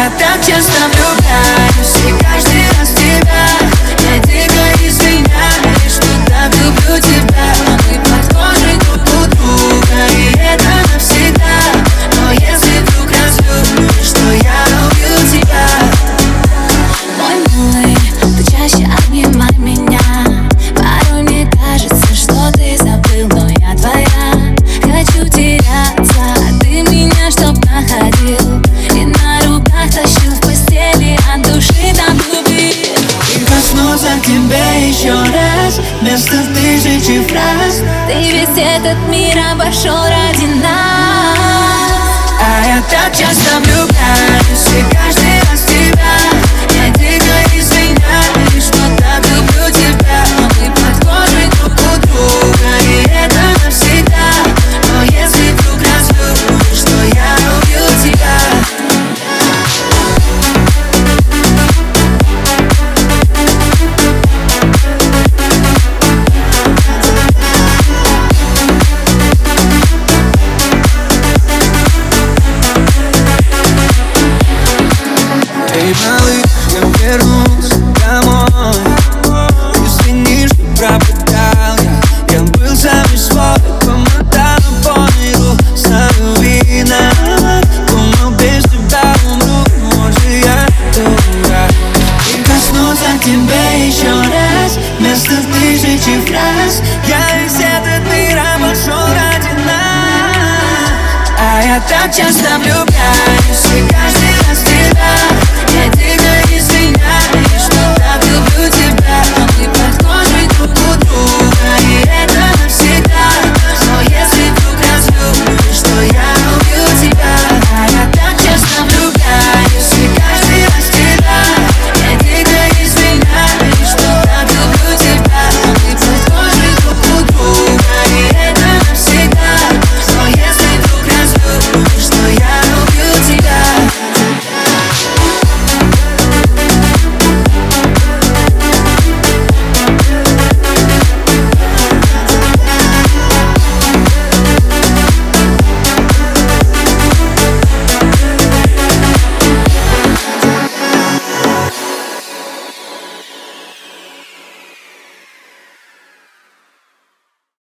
я так часто влюбляюсь, и каждый раз в тебя. Я дико извиняюсь, что так люблю тебя. Мы похожи друг у друга, и это навсегда. Но если вдруг разлюбишь, то я убью тебя. Мой милый, ты чаще обнимай меня. Порой мне кажется, что ты забыл, но я твоя. Хочу теряться, а ты меня чтоб находил. И на руках тащил в постели, от души до глубин. И коснуться к тебе еще раз, вместо тысячи фраз. Ты весь этот мир обошел ради нас. А я так часто влюбляюсь, и каждый раз в тебя. Я дико извиняюсь, что так люблю тебя. Мы похожи друг у друга, и это навсегда. Но если вдруг разлюбишь, то я убью тебя. Эй, малыш, я вернусь домой. Извини, что пропадал я был сам не свой. Помотал по миру, стану виноват. Думал, без тебя умру, может я дурак. И коснуться к тебе еще раз, вместо тысячи фраз. Я весь этот мир обошел ради нас. А я так часто влюбляюсь.